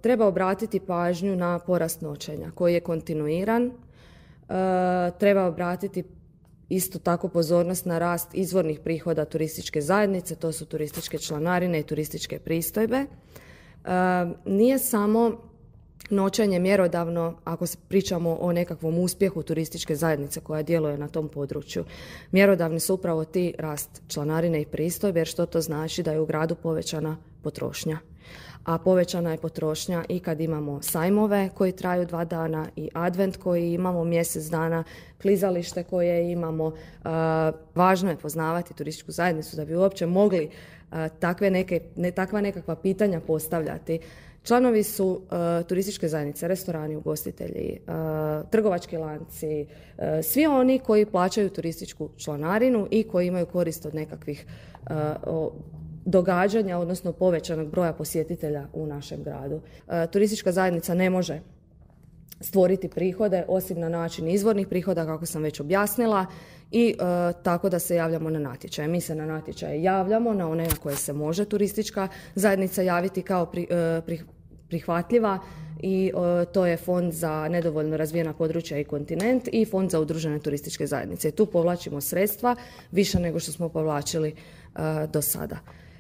treba obratiti pažnju na porast noćenja koji je kontinuiran. Treba obratiti isto tako pozornost na rast izvornih prihoda turističke zajednice, to su turističke članarine i turističke pristojbe. Nije samo noćenje mjerodavno ako pričamo o nekakvom uspjehu turističke zajednice koja djeluje na tom području. Mjerodavni su upravo ti rast članarine i pristojbe, jer što to znači? Da je u gradu povećana potrošnja. A povećana je potrošnja i kad imamo sajmove koji traju 2 dana i advent koji imamo mjesec dana, klizalište koje imamo. Važno je poznavati turističku zajednicu da bi uopće mogli takva nekakva pitanja postavljati. Članovi su turističke zajednice, restorani, ugostitelji, trgovački lanci, svi oni koji plaćaju turističku članarinu i koji imaju korist od nekakvih događanja, odnosno povećanog broja posjetitelja u našem gradu. Turistička zajednica ne može stvoriti prihode osim na način izvornih prihoda, kako sam već objasnila, i tako da se javljamo na natječaje. Mi se na natječaje javljamo, na one na koje se može turistička zajednica javiti kao prihvatljiva, i to je Fond za nedovoljno razvijena područja i kontinent i Fond za udružene turističke zajednice. Tu povlačimo sredstva više nego što smo povlačili do sada.